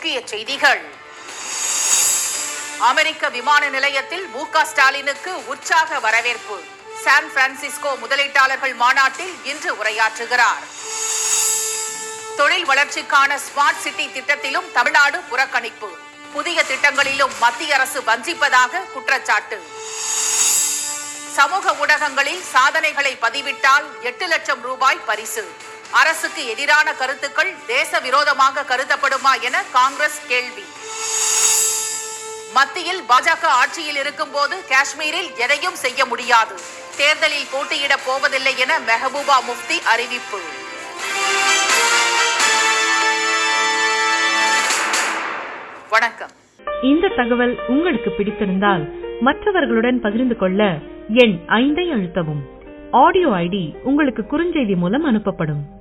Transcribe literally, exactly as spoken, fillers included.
முக்கிய செய்திகள். அமெரிக்க விமான நிலையத்தில் மு க ஸ்டாலினுக்கு உற்சாக வரவேற்பு. சான் பிரான்சிஸ்கோ முதலீட்டாளர்கள் மாநாட்டில் இன்று உரையாற்றுகிறார். தொழில் வளர்ச்சிக்கான ஸ்மார்ட் சிட்டி திட்டத்திலும் தமிழ்நாடு புறக்கணிப்பு. புதிய திட்டங்களிலும் மத்திய அரசு வஞ்சிப்பதாக குற்றச்சாட்டு. சமூக ஊடகங்களில் சாதனைகளை பதிவிட்டால் எட்டு லட்சம் ரூபாய் பரிசு. அரசுக்கு எதிரான கருத்துக்கள் தேச விரோதமாக கருதப்படுமா என காங்கிரஸ் கேள்வி. மத்தியில் பாஜக ஆட்சியில் இருக்கும் போது காஷ்மீரில் எதையும் செய்ய முடியாது. தேர்தலில் போட்டியிடப் போவதில்லை என மெஹபூபா முஃப்தி அறிவிப்பு. வணக்கம். இந்த தகவல் உங்களுக்கு பிடித்திருந்தால் மற்றவர்களுடன் பகிர்ந்து கொள்ள எண் ஐந்தை அழுத்தவும். ஆடியோ ஐடி உங்களுக்கு குறுஞ்செய்தி மூலம் அனுப்பப்படும்.